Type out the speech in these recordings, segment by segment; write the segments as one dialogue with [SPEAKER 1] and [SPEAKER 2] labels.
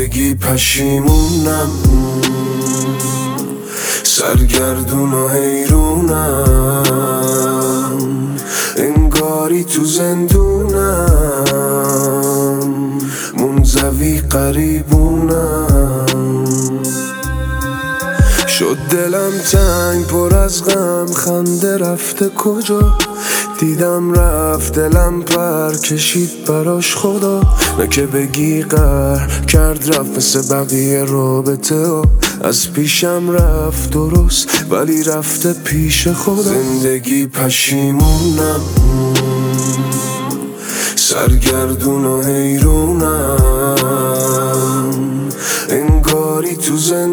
[SPEAKER 1] زندگی پشیمونم، سرگردون و حیرونم، انگاری تو زندونم، منزوی قریبونم. شد دلم تنگ پر از غم، خنده رفته کجا؟ دیدم رفت دلم پر کشید براش خدا. نه که بگی قهر کرد رفت مثل بقیه رابطه ها، از پیشم رفت درست ولی رفته پیش خدا. زندگی پشیمونم، سرگردون و حیرونم، انگاری تو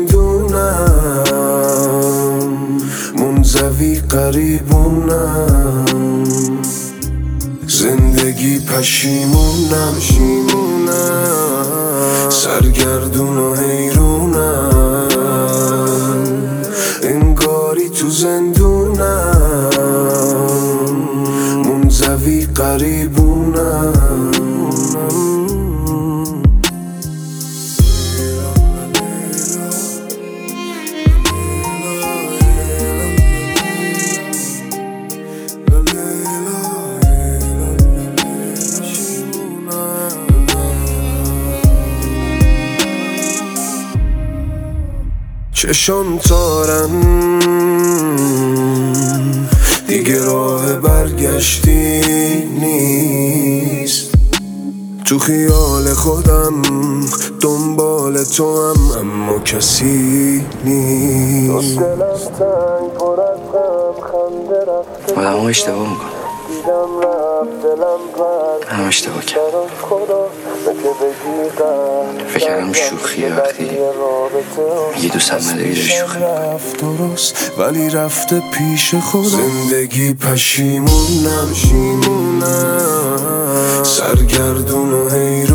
[SPEAKER 1] زندونم، منزوی قریبونم. زندگی پشیمونم، سرگردون و حیرونم، انگاری تو زندونم، منزوی قریبونم. چشم تارن دیگه راه برگشتی نیست، تو خیال خودم دنبال تو هم اما کسی نیست.
[SPEAKER 2] آدم ها اشتباه میکنم، هم اشتباه کرد. فکر کردم شوخیه وقتی یه دوستم نداری داری شوخی
[SPEAKER 1] درست ولی رفته پیش خدا. زندگی پشیمونم، سرگردون و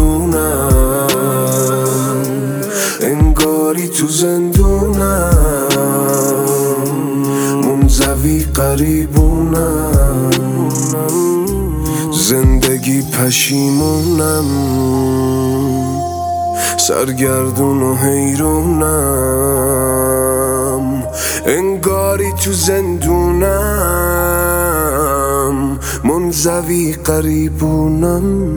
[SPEAKER 1] حیرونم، انگاری تو زندونم، منزوی قریبونم. زندگی پشیمونم، سرگردون و حیرونم، انگاری تو زندونم، منزوی قریبونم.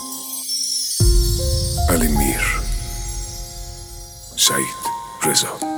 [SPEAKER 1] علی میر، سعید رضا.